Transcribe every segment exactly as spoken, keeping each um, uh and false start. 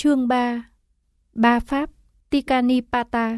Chương ba. Ba Pháp Tikanipata.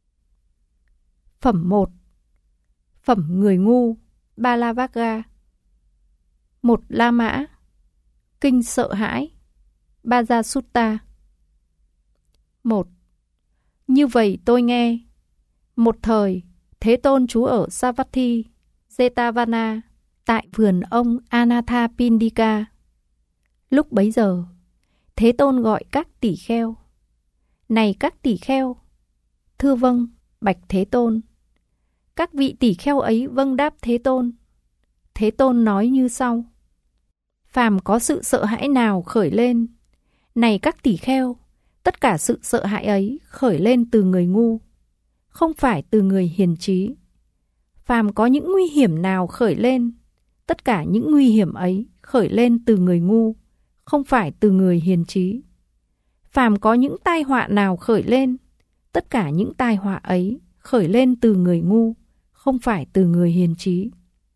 Phẩm một. Phẩm người ngu Balavagga. Một La Mã. Kinh sợ hãi Bajasutta. Một. Như vậy tôi nghe, một thời Thế Tôn trú ở Savatthi, Jetavana, tại vườn ông Anathapindika. Lúc bấy giờ, Thế Tôn gọi các tỷ kheo: Này các tỷ kheo! Thưa vâng, bạch Thế Tôn. Các vị tỷ kheo ấy vâng đáp Thế Tôn. Thế Tôn nói như sau: Phàm có sự sợ hãi nào khởi lên, này các tỷ kheo, tất cả sự sợ hãi ấy khởi lên từ người ngu, không phải từ người hiền trí. Phàm có những nguy hiểm nào khởi lên, tất cả những nguy hiểm ấy khởi lên từ người ngu, không phải từ người hiền trí. Phàm có những tai họa nào khởi lên, tất cả những tai họa ấy khởi lên từ người ngu, không phải từ người hiền trí.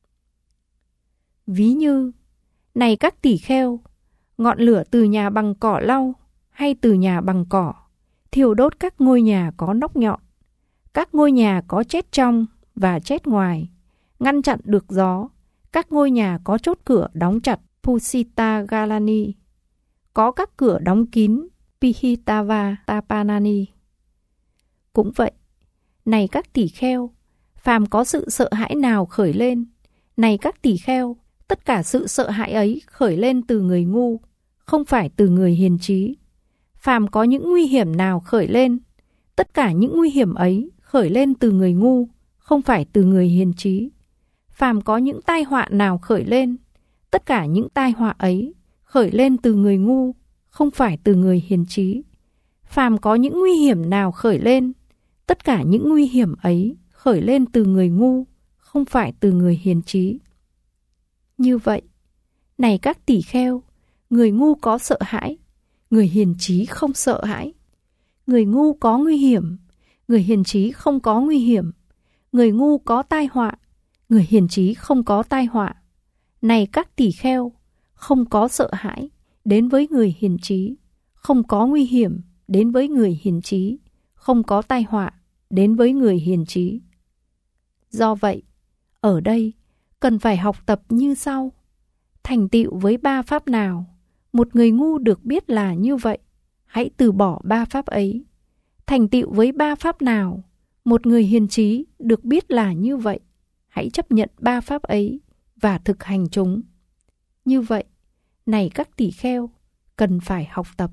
Ví như, này các tỷ kheo, ngọn lửa từ nhà bằng cỏ lau hay từ nhà bằng cỏ thiêu đốt các ngôi nhà có nóc nhọn, các ngôi nhà có chét trong và chét ngoài, ngăn chặn được gió, các ngôi nhà có chốt cửa đóng chặt Pusita Galani, có các cửa đóng kín Pihitava Tapanani. Cũng vậy, này các tỷ kheo, phàm có sự sợ hãi nào khởi lên, này các tỷ kheo, tất cả sự sợ hãi ấy khởi lên từ người ngu, không phải từ người hiền trí. Phàm có những nguy hiểm nào khởi lên, tất cả những nguy hiểm ấy khởi lên từ người ngu, không phải từ người hiền trí. Phàm có những tai họa nào khởi lên, tất cả những tai họa ấy khởi lên từ người ngu, không phải từ người hiền trí. Phàm có những nguy hiểm nào khởi lên, tất cả những nguy hiểm ấy khởi lên từ người ngu, không phải từ người hiền trí. Như vậy, này các tỷ kheo, người ngu có sợ hãi, người hiền trí không sợ hãi. Người ngu có nguy hiểm, người hiền trí không có nguy hiểm. Người ngu có tai họa, người hiền trí không có tai họa. Này các tỷ kheo, không có sợ hãi đến với người hiền trí, không có nguy hiểm đến với người hiền trí, không có tai họa đến với người hiền trí. Do vậy, ở đây cần phải học tập như sau. Thành tựu với ba pháp nào, một người ngu được biết là như vậy, hãy từ bỏ ba pháp ấy. Thành tựu với ba pháp nào, một người hiền trí được biết là như vậy, hãy chấp nhận ba pháp ấy và thực hành chúng. Như vậy, này các tỷ kheo, cần phải học tập.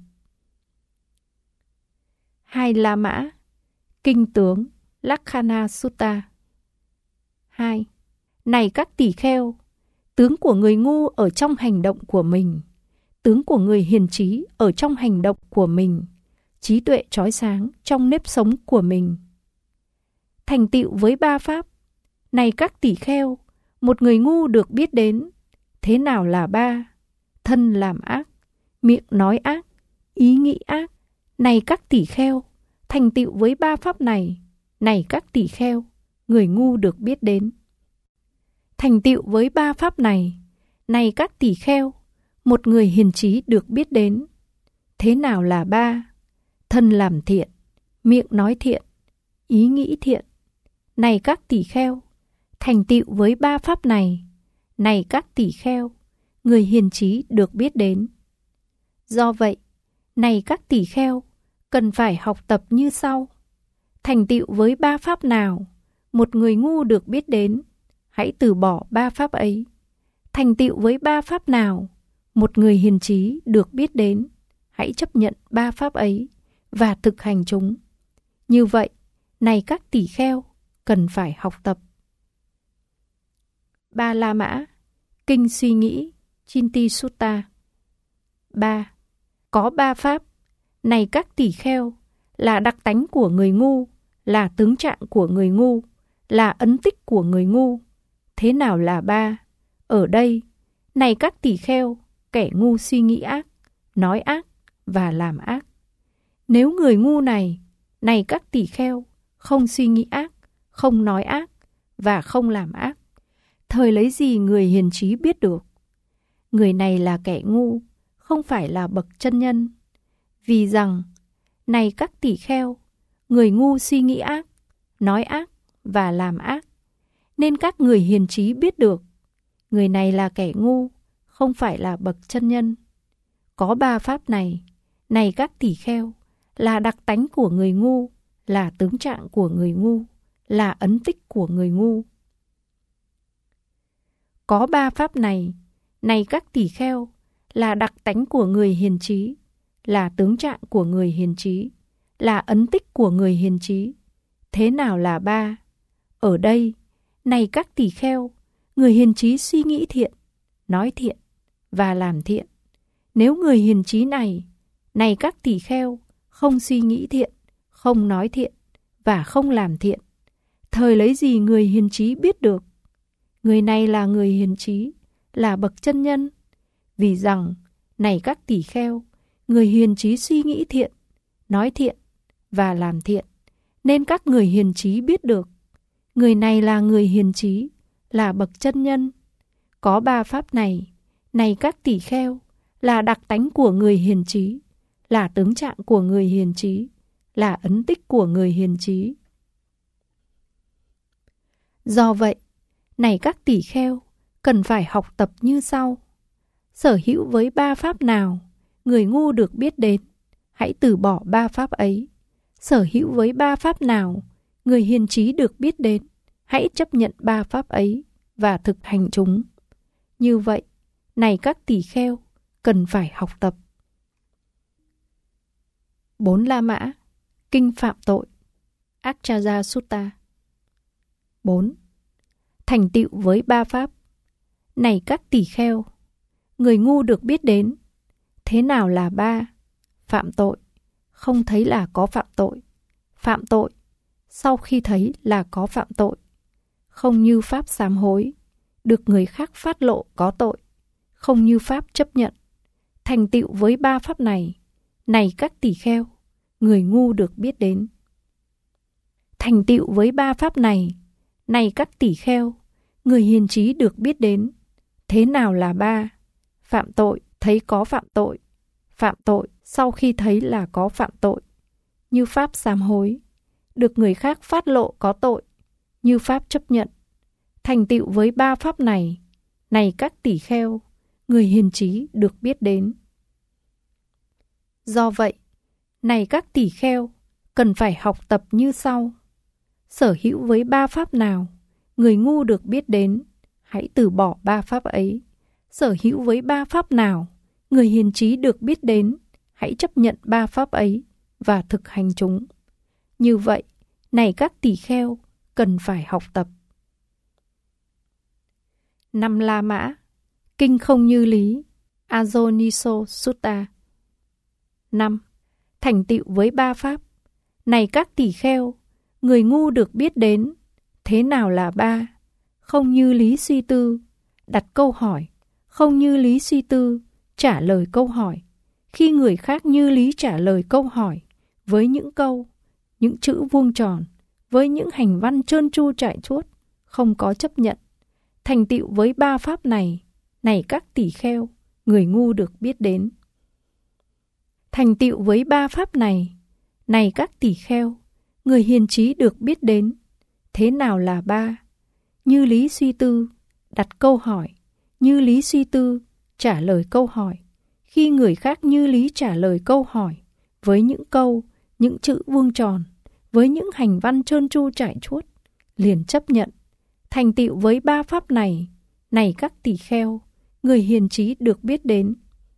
Hai La Mã. Kinh tướng Lakkhana Sutta. Hai. Này các tỷ kheo, tướng của người ngu ở trong hành động của mình, tướng của người hiền trí ở trong hành động của mình, trí tuệ chói sáng trong nếp sống của mình. Thành tựu với ba pháp, này các tỷ kheo, một người ngu được biết đến. Thế nào là ba? Thân làm ác, miệng nói ác, ý nghĩ ác. Này các tỷ kheo, thành tựu với ba pháp này, này các tỷ kheo, người ngu được biết đến. Thành tựu với ba pháp này, này các tỷ kheo, một người hiền trí được biết đến. Thế nào là ba? Thân làm thiện, miệng nói thiện, ý nghĩ thiện. Này các tỷ kheo, thành tựu với ba pháp này, này các tỷ kheo, người hiền trí được biết đến. Do vậy, này các tỷ kheo, cần phải học tập như sau. Thành tựu với ba pháp nào, một người ngu được biết đến, hãy từ bỏ ba pháp ấy. Thành tựu với ba pháp nào, một người hiền trí được biết đến, hãy chấp nhận ba pháp ấy và thực hành chúng. Như vậy, này các tỷ kheo, cần phải học tập. Ba La Mã. Kinh suy nghĩ Chinti Sutta. Ba. Có ba pháp, này các tỷ kheo, là đặc tánh của người ngu, là tướng trạng của người ngu, là ấn tích của người ngu. Thế nào là ba? Ở đây, này các tỷ kheo, kẻ ngu suy nghĩ ác, nói ác và làm ác. Nếu người ngu này, này các tỷ kheo, không suy nghĩ ác, không nói ác và không làm ác, thời lấy gì người hiền trí biết được? Người này là kẻ ngu, không phải là bậc chân nhân. Vì rằng, này các tỷ kheo, người ngu suy nghĩ ác, nói ác và làm ác, nên các người hiền trí biết được, người này là kẻ ngu, không phải là bậc chân nhân. Có ba pháp này, này các tỷ kheo, là đặc tánh của người ngu, là tướng trạng của người ngu, là ấn tích của người ngu. Có ba pháp này, này các tỷ kheo, là đặc tánh của người hiền trí, là tướng trạng của người hiền trí, là ấn tích của người hiền trí. Thế nào là ba? Ở đây, này các tỷ kheo, người hiền trí suy nghĩ thiện, nói thiện và làm thiện. Nếu người hiền trí này, này các tỷ kheo, không suy nghĩ thiện, không nói thiện và không làm thiện, thời lấy gì người hiền trí biết được? Người này là người hiền trí, là bậc chân nhân. Vì rằng, này các tỷ kheo, người hiền trí suy nghĩ thiện, nói thiện và làm thiện, nên các người hiền trí biết được. Người này là người hiền trí, là bậc chân nhân. Có ba pháp này, này các tỷ kheo, là đặc tánh của người hiền trí, là tướng trạng của người hiền trí, là ấn tích của người hiền trí. Do vậy, này các tỷ kheo, cần phải học tập như sau. Sở hữu với ba pháp nào, người ngu được biết đến, hãy từ bỏ ba pháp ấy. Sở hữu với ba pháp nào, người hiền trí được biết đến, hãy chấp nhận ba pháp ấy và thực hành chúng. Như vậy, này các tỷ kheo, cần phải học tập. Bốn La Mã, Kinh Phạm Tội, Acchaja Sutta. Bốn. Thành tựu với ba pháp. Này các tỷ kheo, người ngu được biết đến. Thế nào là ba? Phạm tội, không thấy là có phạm tội. Phạm tội, sau khi thấy là có phạm tội. Không như pháp sám hối, được người khác phát lộ có tội. Không như pháp chấp nhận. Thành tựu với ba pháp này, này các tỷ kheo, người ngu được biết đến. Thành tựu với ba pháp này, này các tỷ kheo, người hiền trí được biết đến. Thế nào là ba? Phạm tội, thấy có phạm tội. Phạm tội, sau khi thấy là có phạm tội. Như pháp sám hối, được người khác phát lộ có tội. Như pháp chấp nhận. Thành tựu với ba pháp này, này các tỷ kheo, người hiền trí được biết đến. Do vậy, này các tỷ kheo, cần phải học tập như sau. Sở hữu với ba pháp nào, người ngu được biết đến, hãy từ bỏ ba pháp ấy. Sở hữu với ba pháp nào, người hiền trí được biết đến, hãy chấp nhận ba pháp ấy và thực hành chúng. Như vậy, này các tỷ kheo, cần phải học tập. Năm La Mã, Kinh Không Như Lý, Ajoniso Sutta. Năm. Thành tựu với ba pháp. Này các tỷ kheo, người ngu được biết đến. Thế nào là ba? Không như lý suy tư, đặt câu hỏi. Không như lý suy tư, trả lời câu hỏi. Khi người khác như lý trả lời câu hỏi, với những câu, những chữ vuông tròn, với những hành văn trơn tru trải chuốt, không có chấp nhận. Thành tựu với ba pháp này, này các tỷ kheo, người ngu được biết đến. Thành tựu với ba pháp này, này các tỷ kheo, người hiền trí được biết đến. Thế nào là ba? Như lý suy tư, đặt câu hỏi. Như lý suy tư, trả lời câu hỏi. Khi người khác như lý trả lời câu hỏi, với những câu, những chữ vuông tròn, với những hành văn trơn tru trải chuốt, liền chấp nhận. Thành tựu với ba pháp này, này các tỷ kheo, người hiền trí được biết đến.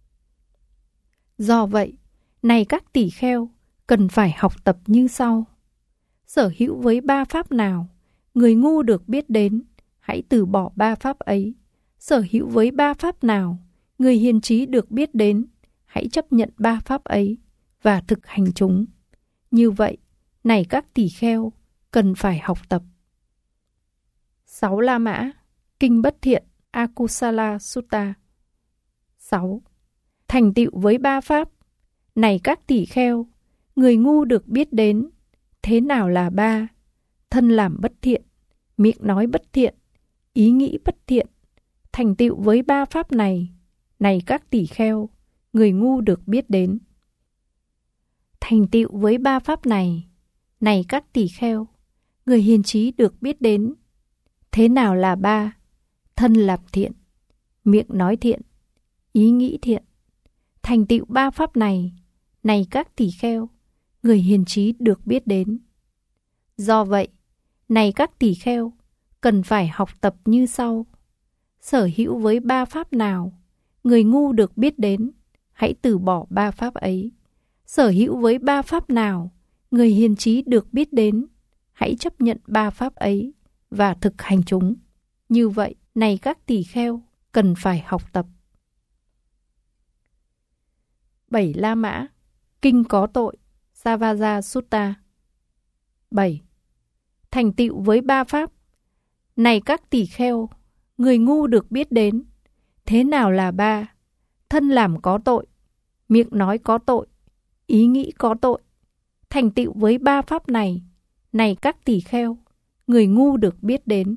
Do vậy, này các tỷ kheo, cần phải học tập như sau. Sở hữu với ba pháp nào, người ngu được biết đến, hãy từ bỏ ba pháp ấy. Sở hữu với ba pháp nào, người hiền trí được biết đến, hãy chấp nhận ba pháp ấy và thực hành chúng. Như vậy, này các tỷ kheo, cần phải học tập. Sáu La Mã, Kinh Bất Thiện, Akusala Sutta. Sáu. Thành tựu với ba pháp. Này các tỷ kheo, người ngu được biết đến. Thế nào là ba? Thân làm bất thiện, miệng nói bất thiện, ý nghĩ bất thiện. Thành tựu với ba pháp này, này các tỷ kheo, người ngu được biết đến. Thành tựu với ba pháp này, này các tỳ kheo, người hiền trí được biết đến. Thế nào là ba? Thân làm thiện, miệng nói thiện, ý nghĩ thiện. Thành tựu ba pháp này, này các tỳ kheo, người hiền trí được biết đến. Do vậy, này các tỳ kheo, cần phải học tập như sau. Sở hữu với ba pháp nào, người ngu được biết đến, hãy từ bỏ ba pháp ấy. Sở hữu với ba pháp nào, người hiền trí được biết đến, hãy chấp nhận ba pháp ấy và thực hành chúng. Như vậy, này các tỳ kheo, cần phải học tập. Bảy La Mã, Kinh có tội, Savajja Sutta. bảy. Thành tựu với ba pháp. Này các tỳ kheo, người ngu được biết đến. Thế nào là ba? Thân làm có tội, miệng nói có tội, ý nghĩ có tội. Thành tựu với ba pháp này, này các tỳ kheo, người ngu được biết đến.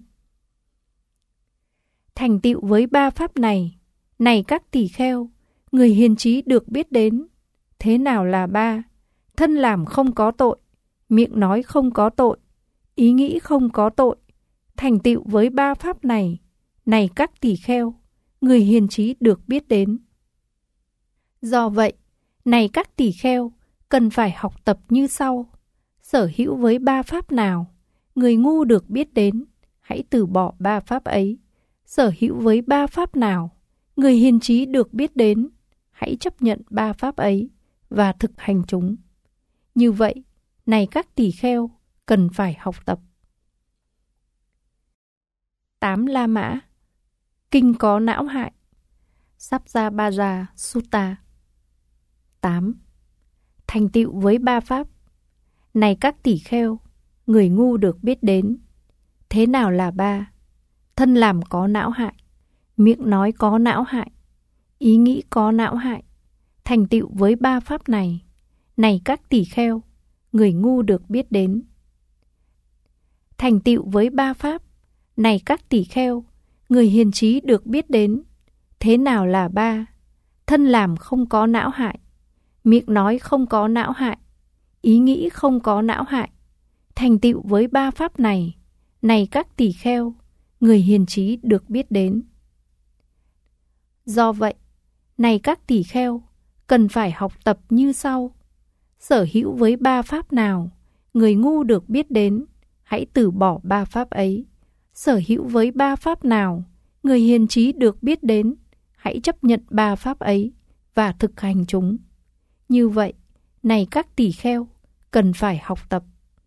Thành tựu với ba pháp này, này các tỳ kheo, người hiền trí được biết đến. Thế nào là ba? Thân làm không có tội, miệng nói không có tội, ý nghĩ không có tội. Thành tựu với ba pháp này, này các tỳ kheo, người hiền trí được biết đến. Do vậy, này các tỳ kheo, cần phải học tập như sau. Sở hữu với ba pháp nào, người ngu được biết đến, hãy từ bỏ ba pháp ấy. Sở hữu với ba pháp nào, người hiền trí được biết đến, hãy chấp nhận ba pháp ấy và thực hành chúng. Như vậy, này các tỳ kheo, cần phải học tập. Tám La Mã, Kinh có não hại, Sabjabhara Sutta. tám. Thành tựu với ba pháp. Này các tỳ kheo, người ngu được biết đến. Thế nào là ba? Thân làm có não hại, miệng nói có não hại, ý nghĩ có não hại. Thành tựu với ba pháp này, này các tỳ kheo, người ngu được biết đến. Thành tựu với ba pháp, này các tỳ kheo, người hiền trí được biết đến. Thế nào là ba? Thân làm không có não hại, miệng nói không có não hại, ý nghĩ không có não hại. Thành tựu với ba pháp này, này các tỳ kheo, người hiền trí được biết đến. Do vậy, này các tỳ kheo, cần phải học tập như sau. Sở hữu với ba pháp nào, người ngu được biết đến, hãy từ bỏ ba pháp ấy. Sở hữu với ba pháp nào, người hiền trí được biết đến, hãy chấp nhận ba pháp ấy và thực hành chúng. Như vậy, này các tỳ kheo, cần phải học tập.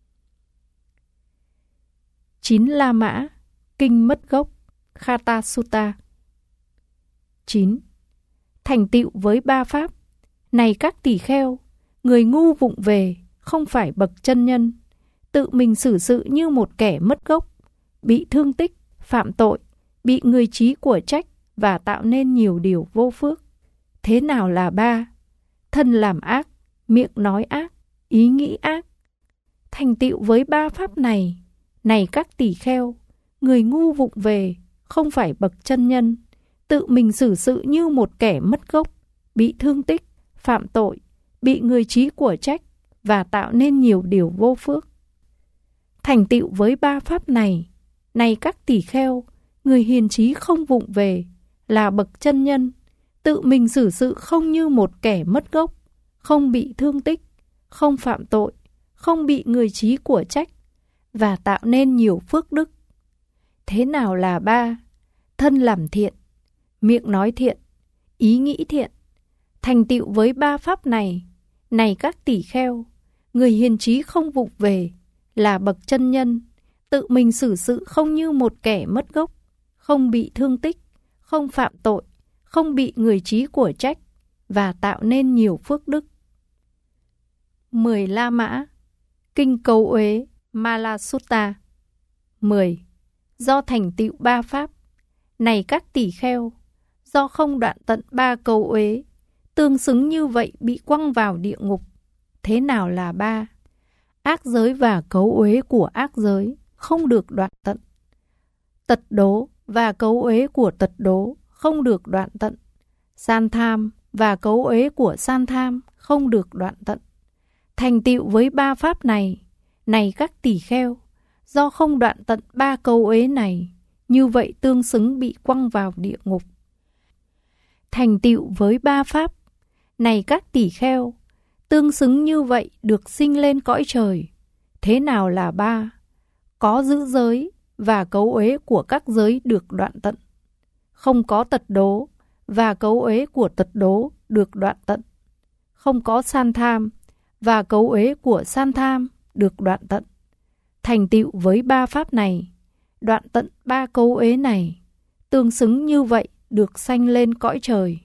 Chín La Mã, Kinh mất gốc, Khatha Sutta. chín. Thành tựu với ba pháp. Này các tỳ kheo, người ngu vụng về, không phải bậc chân nhân, tự mình xử sự như một kẻ mất gốc, bị thương tích, phạm tội, bị người trí của trách và tạo nên nhiều điều vô phước. Thế nào là ba? Thân làm ác, miệng nói ác, ý nghĩ ác. Thành tựu với ba pháp này, này các tỳ kheo, người ngu vụng về, không phải bậc chân nhân, tự mình xử sự như một kẻ mất gốc, bị thương tích, phạm tội, bị người trí của trách và tạo nên nhiều điều vô phước. Thành tựu với ba pháp này, này các tỳ kheo, người hiền trí không vụng về, là bậc chân nhân, tự mình xử sự không như một kẻ mất gốc, không bị thương tích, không phạm tội, không bị người trí của trách và tạo nên nhiều phước đức. Thế nào là ba? Thân làm thiện, miệng nói thiện, ý nghĩ thiện. Thành tựu với ba pháp này, này các tỳ kheo, người hiền trí không vụng về, là bậc chân nhân, tự mình xử sự không như một kẻ mất gốc, không bị thương tích, không phạm tội, không bị người trí của trách và tạo nên nhiều phước đức. Mười La Mã, Kinh Cấu Uế, Mala Sutta. mười. Do thành tựu ba pháp. Này các tỳ kheo, do không đoạn tận ba cấu uế, tương xứng như vậy bị quăng vào địa ngục. Thế nào là ba? Ác giới và cấu uế của ác giới không được đoạn tận. Tật đố và cấu uế của tật đố không được đoạn tận. San tham và cấu uế của san tham không được đoạn tận. Thành tựu với ba pháp này, này các tỳ kheo, do không đoạn tận ba cấu uế này, như vậy tương xứng bị quăng vào địa ngục. Thành tựu với ba pháp, này các tỳ kheo, tương xứng như vậy được sinh lên cõi trời. Thế nào là ba? Có giữ giới và cấu uế của các giới được đoạn tận. Không có tật đố và cấu uế của tật đố được đoạn tận. Không có san tham và cấu uế của san tham được đoạn tận. Thành tựu với ba pháp này, đoạn tận ba cấu uế này, tương xứng như vậy được sanh lên cõi trời.